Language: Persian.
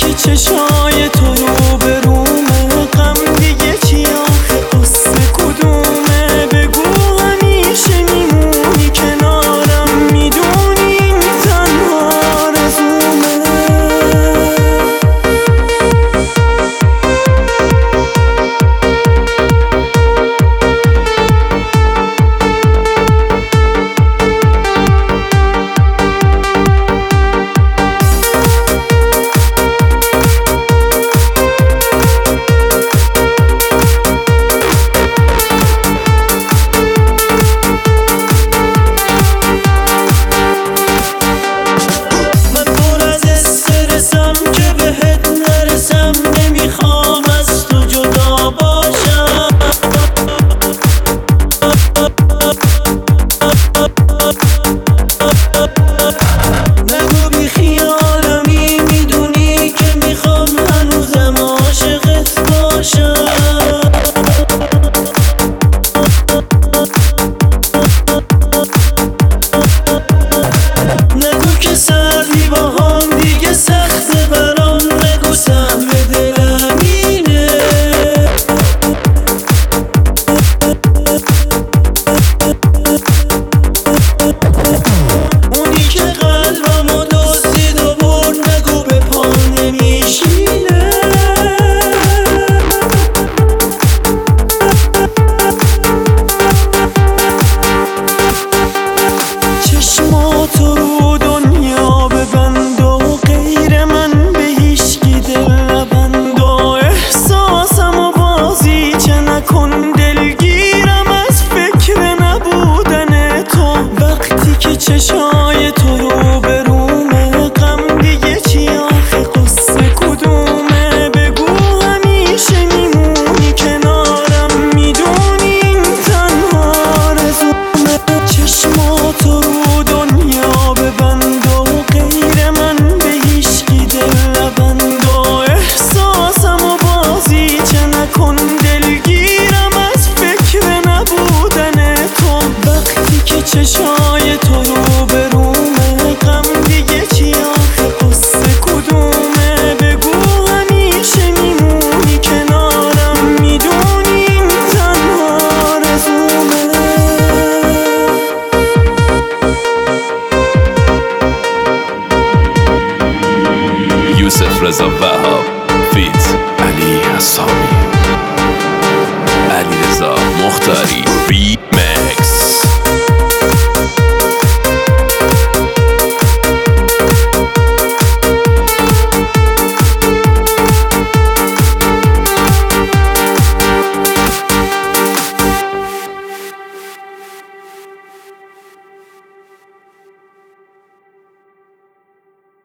که چشای تو رو به رومه، غم دیگه چی آخه قصه کدومه؟ بگو همیشه میمونی کنارم، میدونی این تنها آرزومه. چشای تو رو به رومه، غم دیگه چی آخه قصه کدومه؟ بگو همیشه میمونی کنارم، میدونی این تنها آرزومه. چشماتو رو دنیا ببند و غیر من به هیچکی دل نبند و احساسم و بازیچه نکن، دلگیرم از فکر نبودن تو. وقتی که چشای تو رو به رومه، غم دیگه چی آخه قصه کدومه؟ بگو همیشه میمونی کنارم، میدونی این تنها آرزومه. یوسف رضا وهاب فیت علی حساب.